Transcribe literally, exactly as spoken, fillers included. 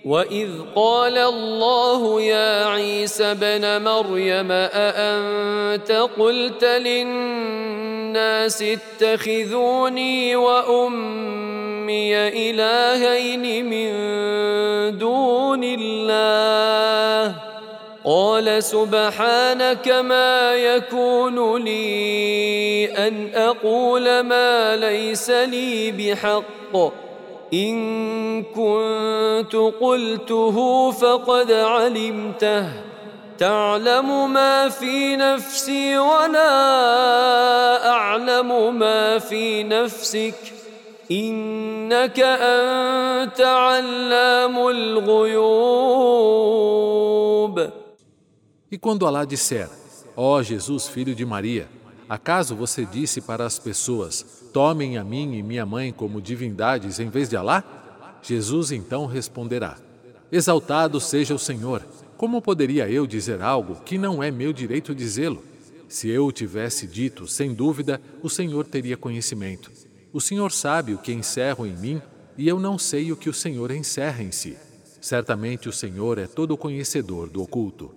وإذ قال الله يا عيسى ابن مريم أأنت قلت للناس اتخذوني وأمي إلهين من دون الله قال سبحانك ما يكون لي أن أقول ما ليس لي بحق إن كنت قلته فقد علمته تعلم ما في نفسي ولا أعلم ما في نفسك إنك أنت علام الغيوب. E quando Alá disser, ó Jesus, filho de Maria, acaso você disse para as pessoas, tomem a mim e minha mãe como divindades em vez de Alá? Jesus então responderá, exaltado seja o Senhor, como poderia eu dizer algo que não é meu direito dizê-lo? Se eu o tivesse dito, sem dúvida, o Senhor teria conhecimento. O Senhor sabe o que encerro em mim e eu não sei o que o Senhor encerra em si. Certamente o Senhor é todo conhecedor do oculto.